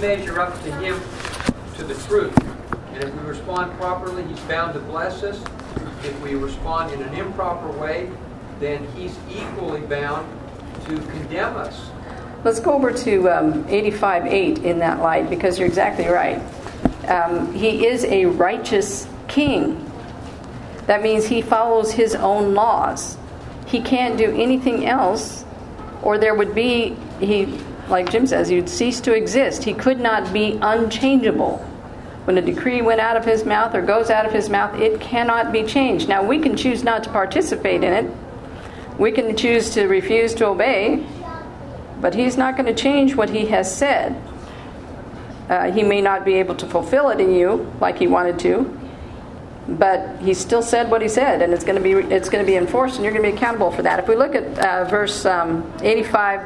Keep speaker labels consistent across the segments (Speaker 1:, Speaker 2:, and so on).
Speaker 1: measure up to him, to the truth. And if we respond properly, he's bound to bless us. If we respond in an improper way, then he's equally bound to condemn us.
Speaker 2: Let's go over to 85:8 in that light, because you're exactly right. He is a righteous king. That means he follows his own laws. He can't do anything else, or there would be, like Jim says, he'd cease to exist. He could not be unchangeable. When a decree went out of his mouth or goes out of his mouth, it cannot be changed. Now, we can choose not to participate in it. We can choose to refuse to obey, but he's not going to change what he has said. He may not be able to fulfill it in you like he wanted to, but he still said what he said, and it's going to be enforced, and you're going to be accountable for that. If we look at verse 85,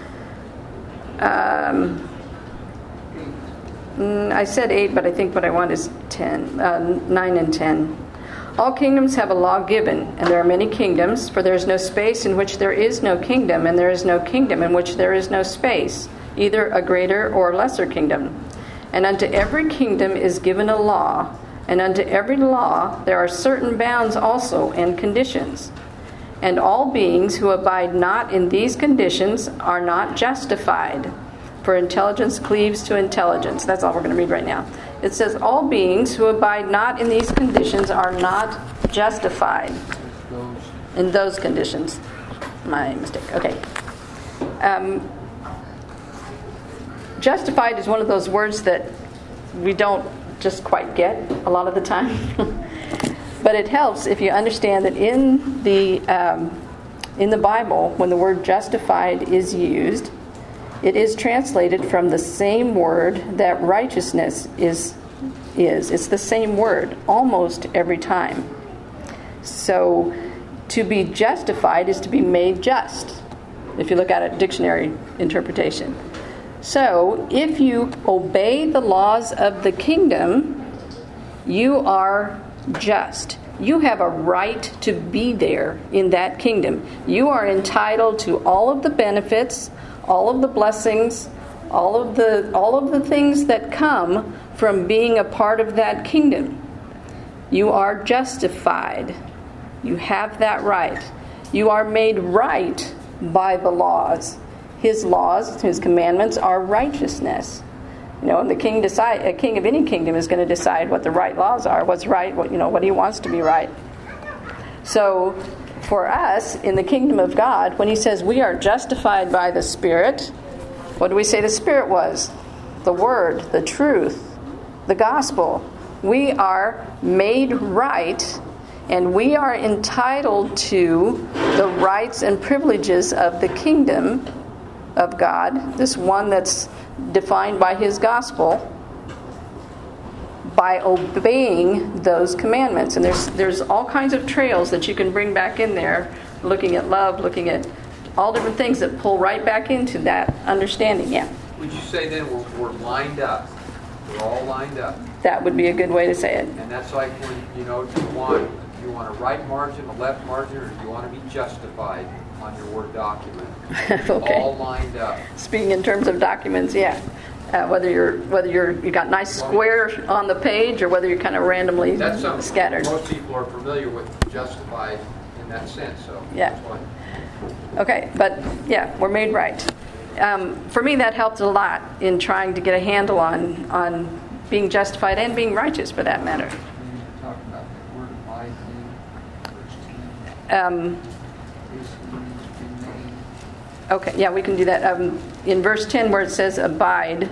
Speaker 2: I said 8, but I think what I want is 9 and 10. All kingdoms have a law given, and there are many kingdoms, for there is no space in which there is no kingdom, and there is no kingdom in which there is no space, either a greater or lesser kingdom. And unto every kingdom is given a law, and unto every law there are certain bounds also and conditions. And all beings who abide not in these conditions are not justified, for intelligence cleaves to intelligence. That's all we're going to read right now. It says, all beings who abide not in these conditions are not justified in those conditions. My mistake. Okay. Justified is one of those words that we don't just quite get a lot of the time. But it helps if you understand that in the Bible, when the word justified is used, it is translated from the same word that righteousness is. It's the same word almost every time. So to be justified is to be made just, if you look at it, dictionary interpretation. So if you obey the laws of the kingdom, you are just. You have a right to be there in that kingdom. You are entitled to all of the benefits, all of the blessings, all of the things that come from being a part of that kingdom. You are justified. You have that right. You are made right by the laws. His laws, his commandments are righteousness. And the king a king of any kingdom is going to decide what the right laws are, what's right, what he wants to be right. So for us in the kingdom of God, when he says we are justified by the Spirit, what do we say the Spirit was? The Word, the truth, the gospel. We are made right, and we are entitled to the rights and privileges of the kingdom of God, this one that's defined by his gospel, by obeying those commandments. And there's all kinds of trails that you can bring back in there, looking at love, looking at all different things that pull right back into that understanding. Yeah.
Speaker 1: Would you say then we're lined up? We're all lined up.
Speaker 2: That would be a good way to say it.
Speaker 1: And that's like when, do you want a right margin, a left margin, or do you want to be justified on your Word document?
Speaker 2: Okay.
Speaker 1: All lined up.
Speaker 2: Speaking in terms of documents, yeah. Whether you got nice square on the page, or whether you're kind of randomly scattered.
Speaker 1: Most people are familiar with justified in that sense. So
Speaker 2: yeah. Okay, but yeah, we're made right. For me, that helped a lot in trying to get a handle on being justified and being righteous, for that matter.
Speaker 3: Talk about the word abide.
Speaker 2: Okay, yeah, we can do that. In verse 10 where it says abide,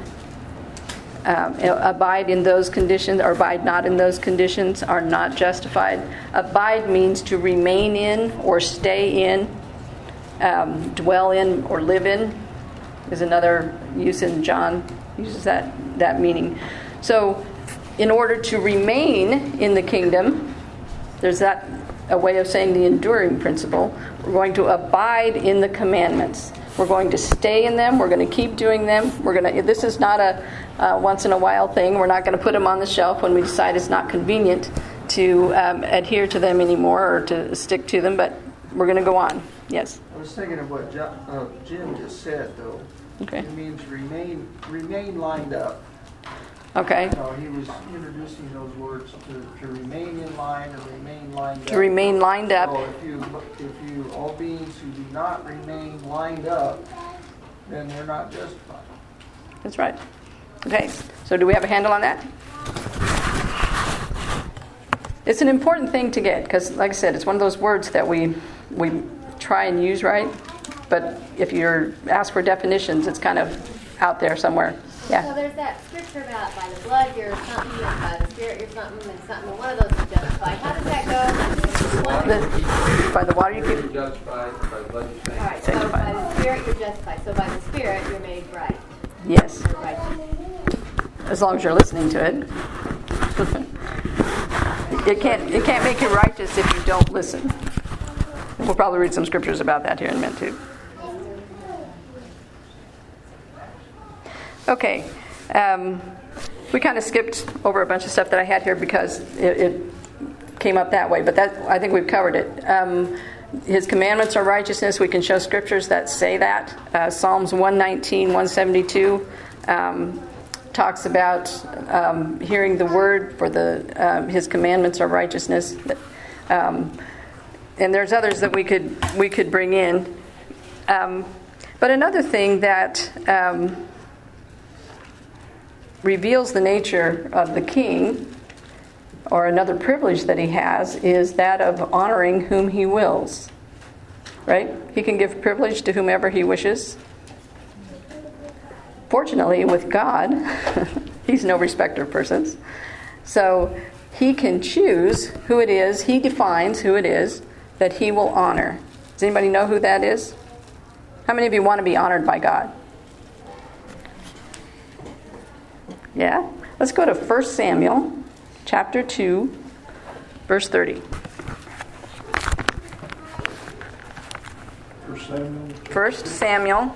Speaker 2: abide in those conditions, or abide not in those conditions, are not justified. Abide means to remain in or stay in, dwell in or live in, is another use in John, uses that meaning. So in order to remain in the kingdom, there's a way of saying the enduring principle. We're going to abide in the commandments. We're going to stay in them. We're going to keep doing them. This is not a once in a while thing. We're not going to put them on the shelf when we decide it's not convenient to adhere to them anymore or to stick to them, but we're going to go on. Yes?
Speaker 3: I was thinking of what Jim just said, though.
Speaker 2: Okay.
Speaker 3: It means remain lined up.
Speaker 2: Okay.
Speaker 3: So he was introducing those words to remain in line or remain lined up.
Speaker 2: To remain lined up.
Speaker 3: So if you all beings who do not remain lined up, then they're not justified.
Speaker 2: That's right. Okay. So do we have a handle on that? It's an important thing to get because, like I said, it's one of those words that we try and use right. But if you're asked for definitions, it's kind of out there somewhere. Yeah.
Speaker 4: So there's that scripture about by the blood you're something, and by the spirit you're something, and something. One of those is justified. How does that go?
Speaker 2: By the water you
Speaker 1: You're
Speaker 2: keep.
Speaker 1: justified, by the blood you're
Speaker 4: All right. So
Speaker 2: Sanctified.
Speaker 4: by the spirit you're justified. So by the spirit you're made right.
Speaker 2: Yes.
Speaker 4: You're righteous.
Speaker 2: As long as you're listening to it. It can't make you righteous if you don't listen. We'll probably read some scriptures about that here in a minute too. Okay. We kind of skipped over a bunch of stuff that I had here because it came up that way, but that I think we've covered it. His commandments are righteousness. We can show scriptures that say that. Psalms 119, 172 talks about hearing the word for his commandments are righteousness. And there's others that we could bring in. But another thing that reveals the nature of the king, or another privilege that he has, is that of honoring whom he wills. Right? He can give privilege to whomever he wishes. Fortunately, with God, he's no respecter of persons. So he can choose who it is, he defines who it is that he will honor. Does anybody know who that is? How many of you want to be honored by God? Yeah? Let's go to 1 Samuel chapter 2, verse 30. 1 Samuel.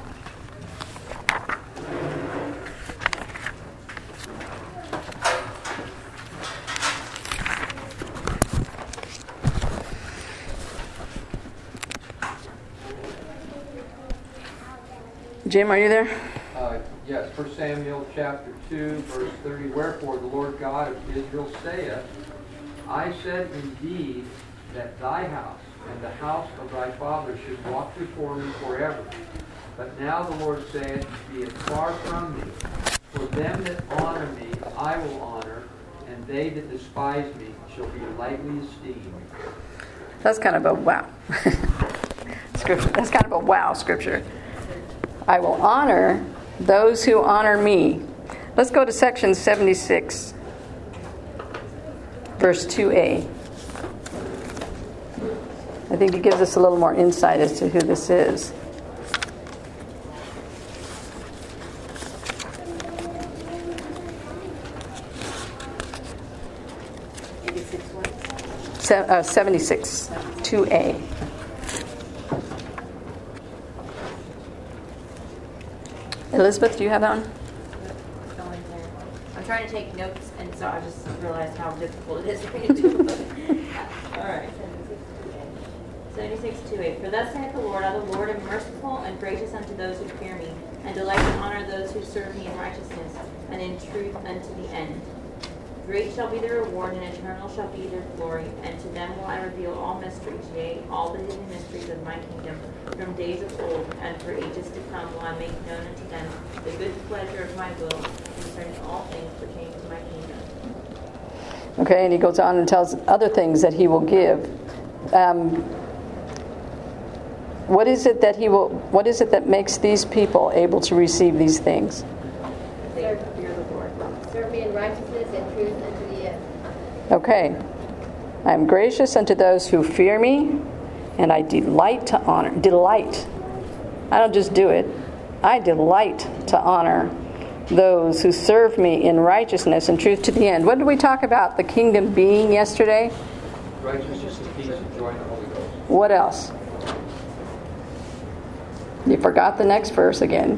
Speaker 2: Jim, are you there?
Speaker 1: Yes, 1 Samuel chapter 2, verse 30. Wherefore the Lord God of Israel saith, I said indeed that thy house and the house of thy father should walk before me forever. But now the Lord saith, Be it far from me. For them that honor me I will honor, and they that despise me shall be lightly esteemed.
Speaker 2: That's kind of a wow scripture. That's kind of a wow scripture. I will honor those who honor me. Let's go to section 76, verse 2a. I think it gives us a little more insight as to who this is.
Speaker 4: Maybe
Speaker 2: 76, 2a. Elizabeth, do you have that one?
Speaker 5: I'm trying to take notes, and so I just realized how difficult it is for me to do. All right. 76:2-8. For thus saith the Lord, I the Lord am merciful and gracious unto those who fear me, and delight to honor those who serve me in righteousness, and in truth unto the end. Great shall be their reward, and eternal shall be their glory. And to them will I reveal all mysteries, yea, all the hidden mysteries of my kingdom, from days of old, and for ages to come will I make known unto them the good pleasure of my will, concerning all things pertaining to my kingdom.
Speaker 2: Okay, and he goes on and tells other things that he will give. What is it that makes these people able to receive these things?
Speaker 5: They fear the Lord.
Speaker 4: serve me in righteousness and truth unto the end.
Speaker 2: Okay. I am gracious unto those who fear me, and I delight to honor. Delight. I don't just do it. I delight to honor those who serve me in righteousness and truth to the end. What did we talk about the kingdom being yesterday?
Speaker 1: Righteousness and peace and joy in the Holy Ghost.
Speaker 2: What else? You forgot the next verse again.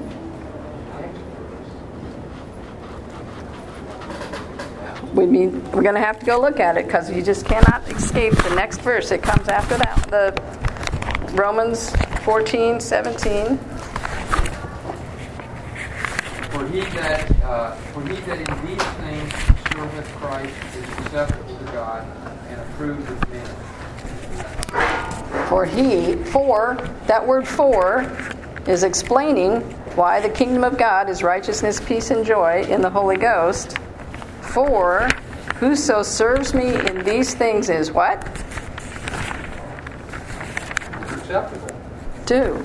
Speaker 2: We're going to have to go look at it because you just cannot escape the next verse. It comes after that. The Romans 14:17.
Speaker 1: he that in these things serveth Christ is acceptable to God and approved of men.
Speaker 2: That word for is explaining why the kingdom of God is righteousness, peace, and joy in the Holy Ghost. For whoso serves me in these things is what?
Speaker 1: Acceptable.
Speaker 2: To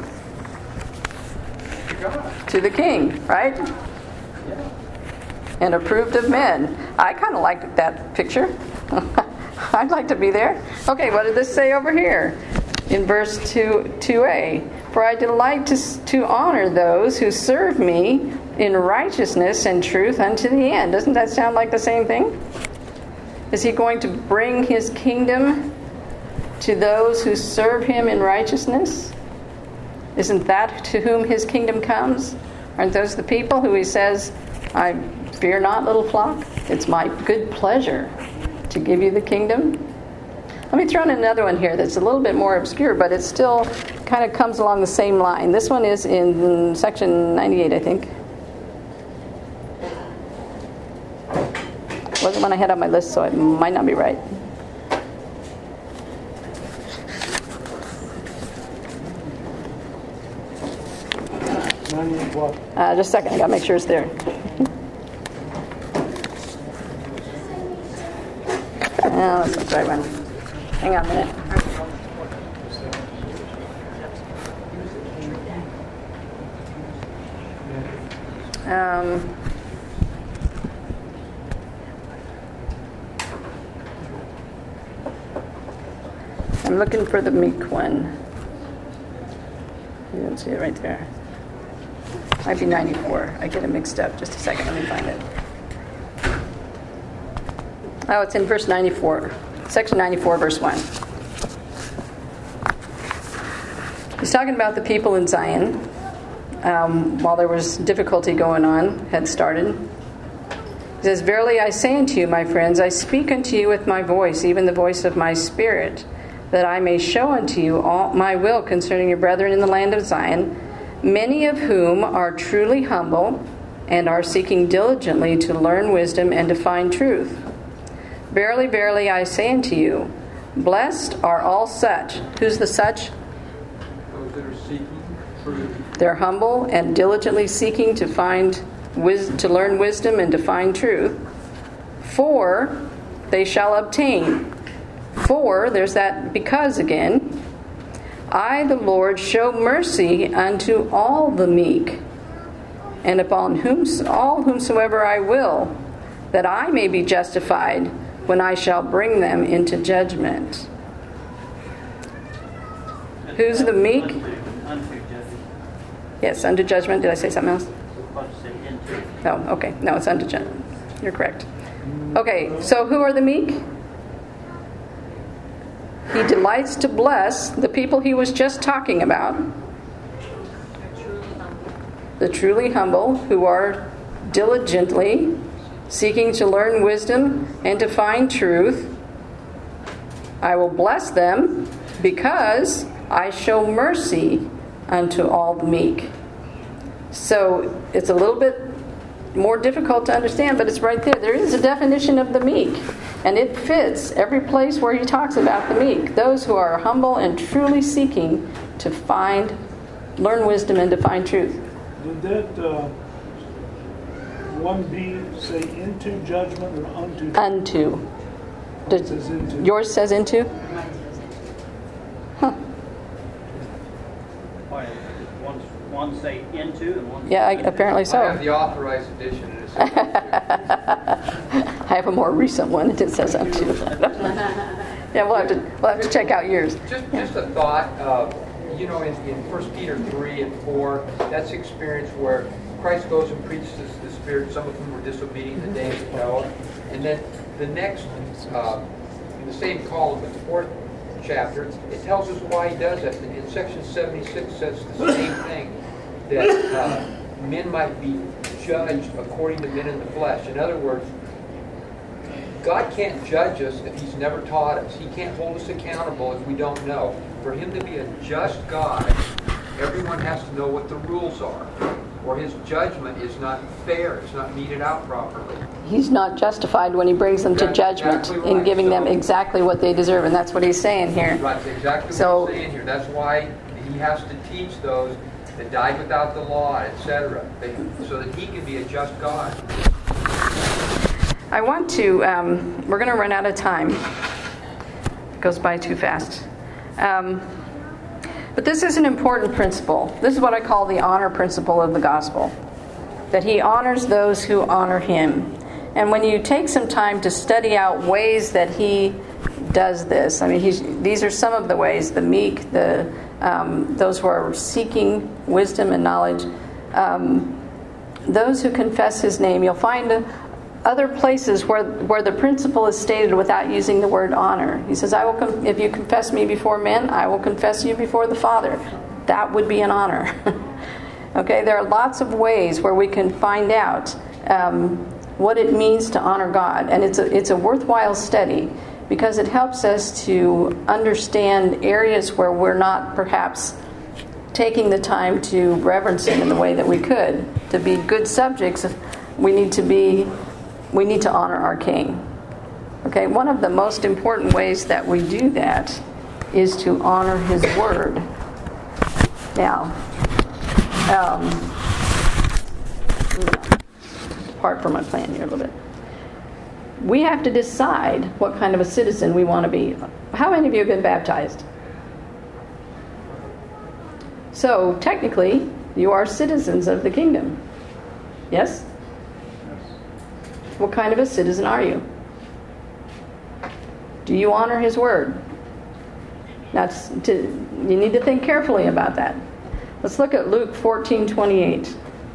Speaker 1: God.
Speaker 2: To the king, right?
Speaker 1: Yeah.
Speaker 2: And approved of men. I kind of like that picture. I'd like to be there. Okay, what did this say over here? In verse 2a. For I delight to honor those who serve me in righteousness and truth unto the end. Doesn't that sound like the same thing? Is he going to bring his kingdom to those who serve him in righteousness? Isn't that to whom his kingdom comes? Aren't those the people who he says, I fear not, little flock? It's my good pleasure to give you the kingdom. Let me throw in another one here that's a little bit more obscure, but it still kind of comes along the same line. This one is in section 98, I think. Wasn't one I had on my list, so it might not be right. Just a second, I gotta make sure it's there. Oh, that's not the right one. Hang on a minute. I'm looking for the meek one. You don't see it right there. Might be 94. I get it mixed up. Just a second, let me find it. Oh, it's in verse 94. Section 94, verse 1. He's talking about the people in Zion. While there was difficulty going on, had started. He says, Verily I say unto you, my friends, I speak unto you with my voice, even the voice of my spirit, that I may show unto you all my will concerning your brethren in the land of Zion, many of whom are truly humble and are seeking diligently to learn wisdom and to find truth. Verily, verily, I say unto you, blessed are all such. Who's the such?
Speaker 1: Those that are seeking truth.
Speaker 2: They're humble and diligently seeking to learn wisdom and to find truth. For they shall obtain. For, there's that because again. I, the Lord, show mercy unto all the meek, and upon whomsoever I will, that I may be justified when I shall bring them into judgment. Who's the meek?
Speaker 6: Unto judgment.
Speaker 2: Yes, unto judgment. Did I say something else?
Speaker 6: Supposed to say into.
Speaker 2: Oh, okay. No, it's unto judgment. You're correct. Okay, so who are the meek? He delights to bless the people he was just talking about. The truly humble who are diligently seeking to learn wisdom and to find truth. I will bless them because I show mercy unto all the meek. So it's a little bit more difficult to understand, but it's right there. There is a definition of the meek, and it fits every place where he talks about the meek. Those who are humble and truly seeking to learn wisdom and to find truth.
Speaker 7: Did that 1b say into judgment or unto?
Speaker 2: Unto.
Speaker 7: It says into.
Speaker 2: Yours says into? Huh.
Speaker 6: Why, one say into and one
Speaker 2: Yeah, apparently so.
Speaker 1: I have the authorized edition. And it says
Speaker 2: I have a more recent one that says unto. Yeah, we'll have to check out yours.
Speaker 1: Just a thought. In 1 Peter 3 and 4, that's the experience where Christ goes and preaches the Spirit. Some of whom were disobedient in the days of Noah. And then the next, in the same column, the fourth chapter, it tells us why he does that. In section 76 says the same thing, that men might be judged according to men in the flesh. In other words, God can't judge us if he's never taught us. He can't hold us accountable if we don't know. For him to be a just God, everyone has to know what the rules are. or his judgment is not fair, it's not meted out properly.
Speaker 2: He's not justified when he brings them to
Speaker 1: That's
Speaker 2: judgment
Speaker 1: exactly
Speaker 2: in
Speaker 1: right.
Speaker 2: giving them
Speaker 1: So-
Speaker 2: exactly what they deserve, and that's what he's saying here.
Speaker 1: Right, that's exactly
Speaker 2: So-
Speaker 1: what he's saying here. That's why he has to teach those that died without the law, etc., so that he can be a just God.
Speaker 2: I want to, we're going to run out of time. It goes by too fast. But this is an important principle. This is what I call the honor principle of the gospel. That he honors those who honor him. And when you take some time to study out ways that he does this, I mean, these are some of the ways: the meek, those who are seeking wisdom and knowledge, those who confess his name. You'll find other places where the principle is stated without using the word honor. He says, if you confess me before men, I will confess you before the Father. That would be an honor. Okay, there are lots of ways where we can find out what it means to honor God. And it's a worthwhile study because it helps us to understand areas where we're not perhaps taking the time to reverence him in the way that we could. To be good subjects, we need to honor our King. Okay, one of the most important ways that we do that is to honor his word. Now, apart from my plan here a little bit, we have to decide what kind of a citizen we want to be. How many of you have been baptized? So, technically, you are citizens of the kingdom. Yes? What kind of a citizen are you? Do you honor his word? You need to think carefully about that. Let's look at Luke 14:28.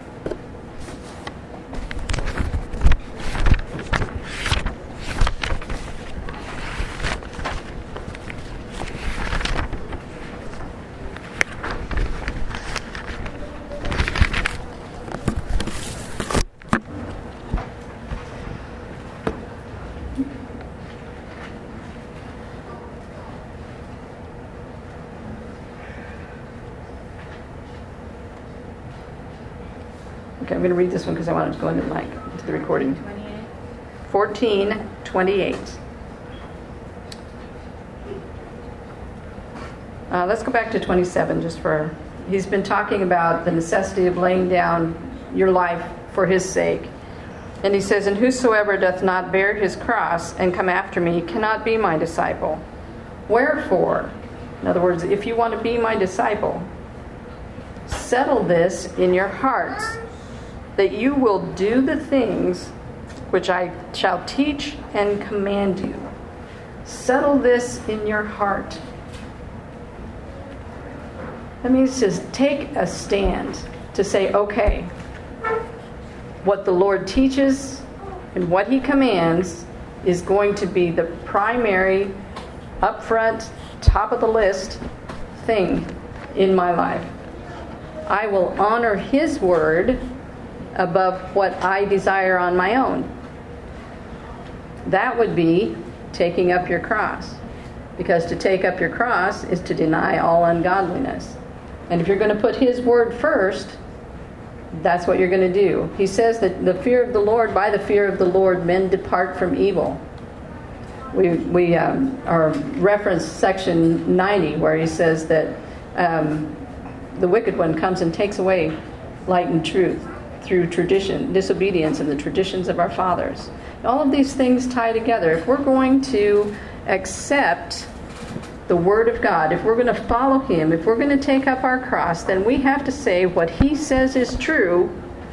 Speaker 2: Okay, I'm going to read this one because I wanted to go into the recording. 14:28. Let's go back to 27 he's been talking about the necessity of laying down your life for his sake. And he says, "And whosoever doth not bear his cross and come after me cannot be my disciple. Wherefore," in other words, if you want to be my disciple, "settle this in your hearts, that you will do the things which I shall teach and command you." Settle this in your heart. That means to take a stand, to say, okay, what the Lord teaches and what he commands is going to be the primary, upfront, top of the list thing in my life. I will honor his word above what I desire on my own. That would be taking up your cross. Because to take up your cross is to deny all ungodliness. And if you're going to put his word first, that's what you're going to do. He says that by the fear of the Lord, men depart from evil. We reference section 90 where he says that the wicked one comes and takes away light and truth through tradition, disobedience, and the traditions of our fathers. All of these things tie together. If we're going to accept the Word of God, if we're going to follow him, if we're going to take up our cross, then we have to say what he says is true,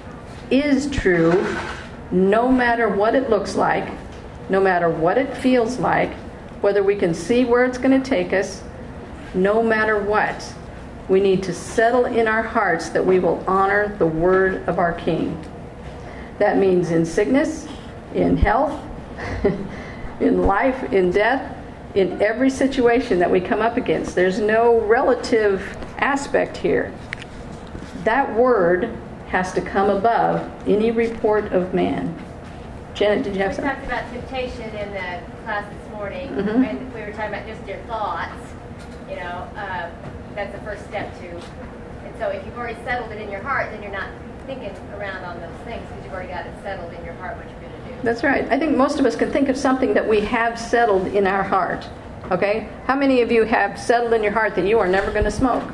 Speaker 2: no matter what it looks like, no matter what it feels like, whether we can see where it's going to take us, no matter what. We need to settle in our hearts that we will honor the word of our King. That means in sickness, in health, in life, in death, in every situation that we come up against. There's no relative aspect here. That word has to come above any report of man. Janet, did you have
Speaker 4: We
Speaker 2: something?
Speaker 4: talked about temptation in the class this morning,
Speaker 2: Mhm.
Speaker 4: and we were talking about just your thoughts. That's the first step to. And so if you've already settled it in your heart, then you're not thinking around on those things because you've already got it settled in your heart what you're going to do.
Speaker 2: That's right. I think most of us can think of something that we have settled in our heart. Okay? How many of you have settled in your heart that you are never going to smoke?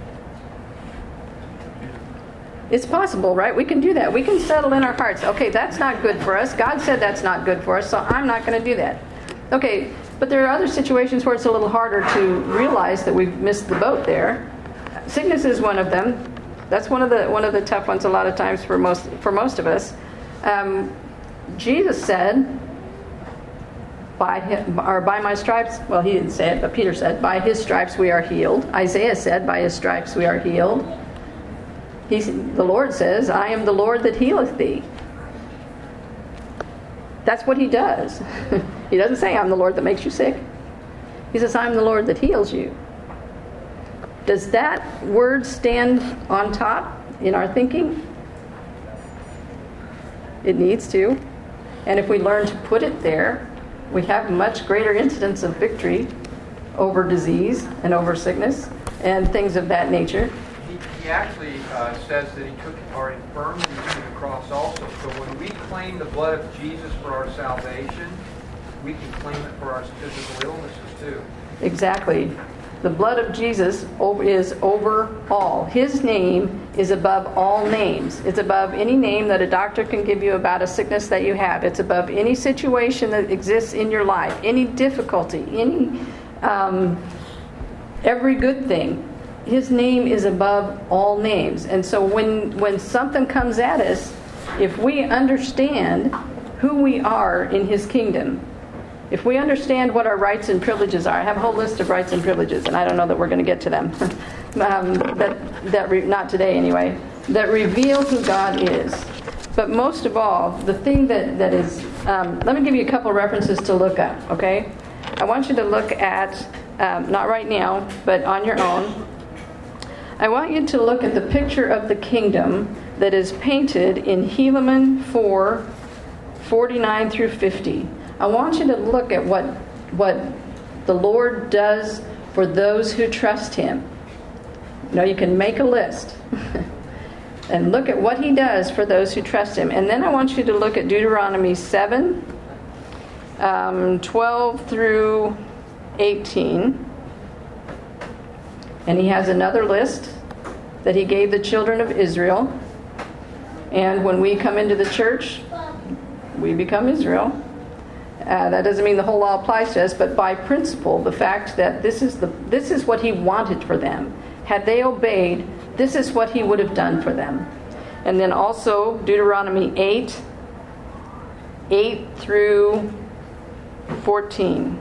Speaker 2: It's possible, right? We can do that. We can settle in our hearts. Okay, that's not good for us. God said that's not good for us, so I'm not going to do that. Okay, but there are other situations where it's a little harder to realize that we've missed the boat there. Sickness is one of them. That's one of the tough ones a lot of times for most of us. Jesus said, by my stripes, well, he didn't say it, but Peter said, by his stripes we are healed. Isaiah said, by his stripes we are healed. The Lord says, I am the Lord that healeth thee. That's what he does. He doesn't say, I'm the Lord that makes you sick. He says, I'm the Lord that heals you. Does that word stand on top in our thinking? It needs to. And if we learn to put it there, we have much greater incidence of victory over disease and over sickness and things of that nature.
Speaker 1: He actually says that he took our infirmities to the cross also. So when we claim the blood of Jesus for our salvation, we can claim it for our physical illnesses too.
Speaker 2: Exactly. The blood of Jesus is over all. His name is above all names. It's above any name that a doctor can give you about a sickness that you have. It's above any situation that exists in your life, any difficulty, every good thing. His name is above all names. And so when something comes at us, if we understand who we are in his kingdom, if we understand what our rights and privileges are, I have a whole list of rights and privileges, and I don't know that we're going to get to them. Not today anyway, that reveal who God is. But most of all, the thing that is, let me give you a couple references to look up, okay? I want you to look at, not right now, but on your own, I want you to look at the picture of the kingdom that is painted in Helaman 4, 49 through 50. I want you to look at what the Lord does for those who trust him. You know, you can make a list and look at what he does for those who trust him. And then I want you to look at Deuteronomy 7, 12 through 18. And he has another list that he gave the children of Israel. And when we come into the church, we become Israel. That doesn't mean the whole law applies to us, but by principle, the fact that this is what he wanted for them. Had they obeyed, this is what he would have done for them. And then also Deuteronomy 8 through 14.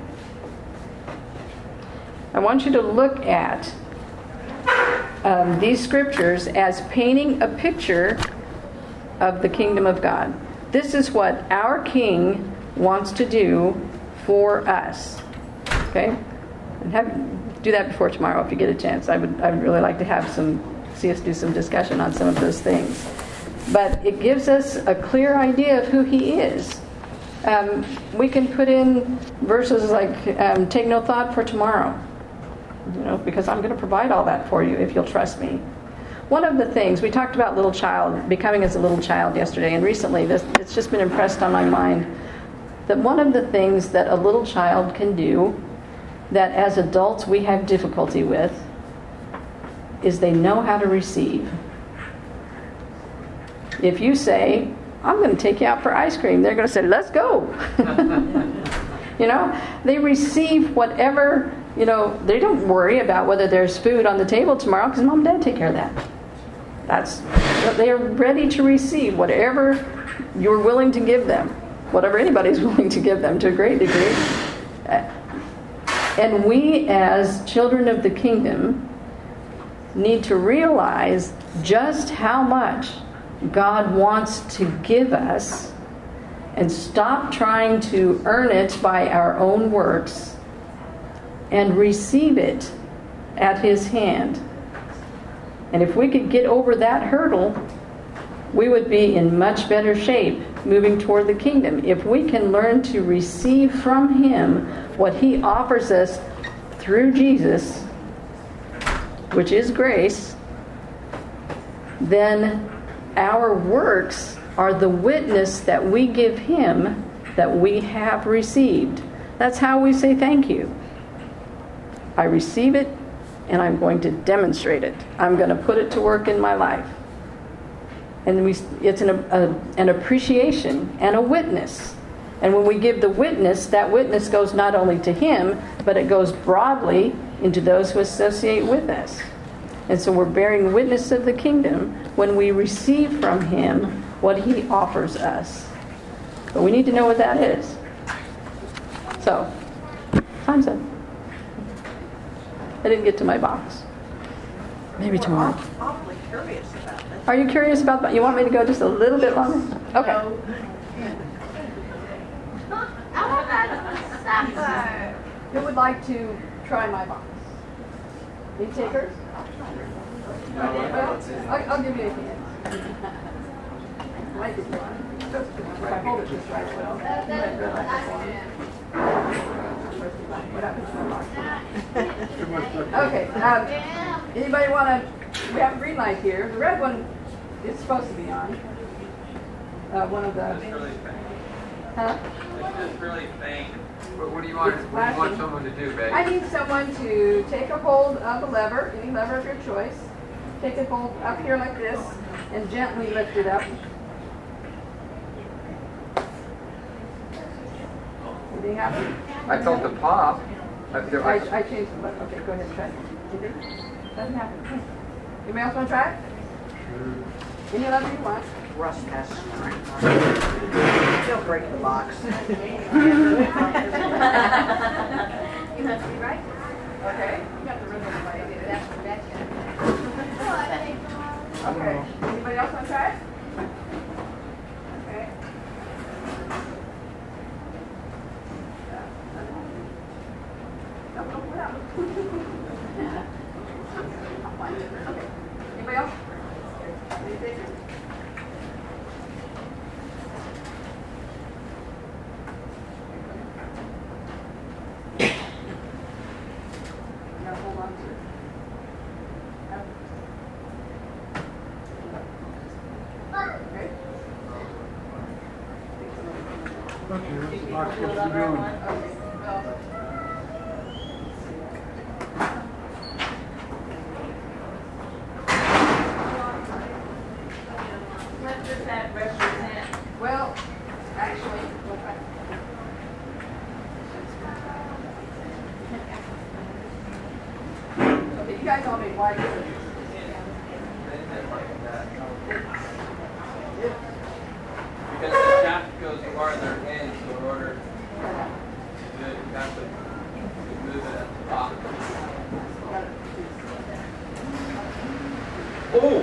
Speaker 2: I want you to look at these scriptures as painting a picture of the kingdom of God. This is what our King wants to do for us. Okay? And do that before tomorrow if you get a chance. I would really like to see us do some discussion on some of those things. But it gives us a clear idea of who he is. We can put in verses like, take no thought for tomorrow. You know, because I'm going to provide all that for you if you'll trust me. One of the things, we talked about becoming as a little child yesterday, and recently it's just been impressed on my mind that one of the things that a little child can do that as adults we have difficulty with is they know how to receive. If you say, I'm going to take you out for ice cream, they're going to say, let's go. You know, they receive whatever, you know, they don't worry about whether there's food on the table tomorrow because mom and dad take care of that. They are ready to receive whatever you're willing to give them, whatever anybody's willing to give them to a great degree. And we as children of the kingdom need to realize just how much God wants to give us and stop trying to earn it by our own works and receive it at his hand. And if we could get over that hurdle, we would be in much better shape moving toward the kingdom. If we can learn to receive from him what he offers us through Jesus, which is grace, then our works are the witness that we give him that we have received. That's how we say thank you. I receive it, and I'm going to demonstrate it. I'm going to put it to work in my life. And it's an appreciation and a witness. And when we give the witness, that witness goes not only to him, but it goes broadly into those who associate with us. And so we're bearing witness of the kingdom when we receive from him what he offers us. But we need to know what that is. So, time's up. I didn't get to my box. Maybe tomorrow.
Speaker 8: I'm awfully curious about this.
Speaker 2: Are you curious about that? You want me to go just a little bit longer? Okay. Who would like to try my box? Any takers? I'll give you a hint. Might be one. If I hold it just right, well, you might realize what happens to my box? Okay. Anybody want to? We have a green light here. The red one is supposed to be on. One of the. Huh?
Speaker 1: It's just really faint. What do you want someone to do, babe?
Speaker 2: I need someone to take a hold of a lever, any lever of your choice. Take a hold up here like this, and gently lift it up. Anything happen?
Speaker 1: I felt the pop.
Speaker 2: I changed the lever. Okay, go ahead and try it. Did it? Doesn't happen. Anybody else want to try it? Any lever you want.
Speaker 8: Russ has He'll break the box.
Speaker 4: You must be right.
Speaker 2: Okay. You got the rhythm right.
Speaker 4: That's
Speaker 2: Okay. Anybody else want to try it? Okay. No, put out. I'll find it. Okay. Anybody else? Any takers? Now hold on to it. Okay.
Speaker 7: Okay, what's the box supposed to be doing?
Speaker 2: Okay. Well,
Speaker 5: What does that represent?
Speaker 2: well, actually, okay, you guys all made white.
Speaker 1: Because the shaft goes farther in, so in order to do it, you have to move it at the top. Oh!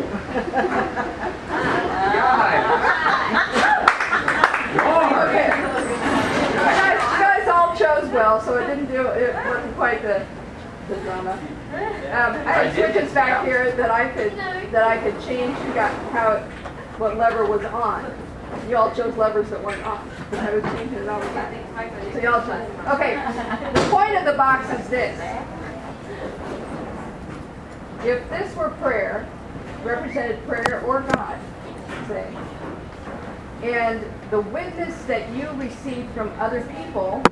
Speaker 2: Okay. You guys all chose well, so it wasn't quite the drama. I had switches back here that I could change what lever was on. You all chose levers that weren't on. I was changing it all the time. So y'all chose. Okay. The point of the box is this. If this were prayer, represented prayer or God, say, and the witness that you receive from other people